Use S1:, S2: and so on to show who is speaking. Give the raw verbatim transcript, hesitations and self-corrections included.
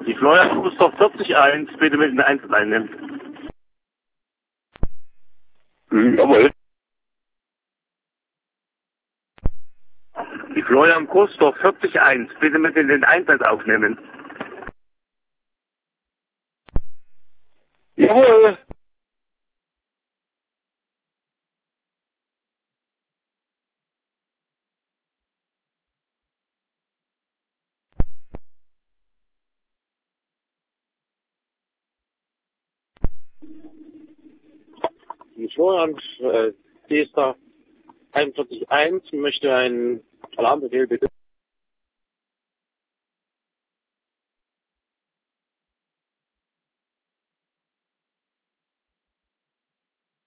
S1: Die Florian Gustav vierzig eins bitte mit den Einsatz einnehmen.
S2: Hm, jawohl.
S1: Die Florian Gustav vierzig eins bitte mit in den Einsatz aufnehmen.
S2: Jawohl.
S3: Die Florian äh, D S einundvierzig eins möchte einen Alarmbefehl bitte.